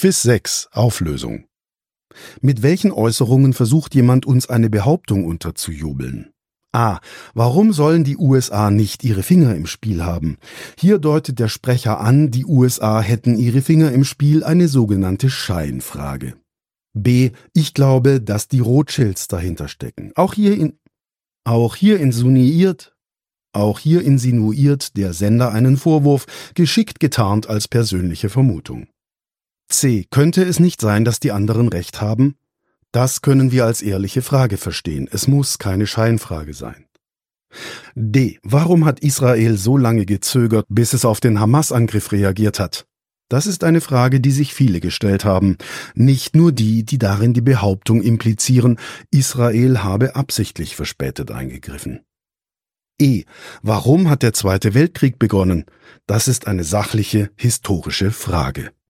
Quiz 6. Auflösung. Mit welchen Äußerungen versucht jemand, uns eine Behauptung unterzujubeln? A. Warum sollen die USA nicht ihre Finger im Spiel haben? Hier deutet der Sprecher an, die USA hätten ihre Finger im Spiel, eine sogenannte Scheinfrage. B. Ich glaube, dass die Rothschilds dahinter stecken. Auch hier insinuiert der Sender einen Vorwurf, geschickt getarnt als persönliche Vermutung. C. Könnte es nicht sein, dass die anderen recht haben? Das können wir als ehrliche Frage verstehen. Es muss keine Scheinfrage sein. D. Warum hat Israel so lange gezögert, bis es auf den Hamas-Angriff reagiert hat? Das ist eine Frage, die sich viele gestellt haben. Nicht nur die, die darin die Behauptung implizieren, Israel habe absichtlich verspätet eingegriffen. E. Warum hat der Zweite Weltkrieg begonnen? Das ist eine sachliche, historische Frage.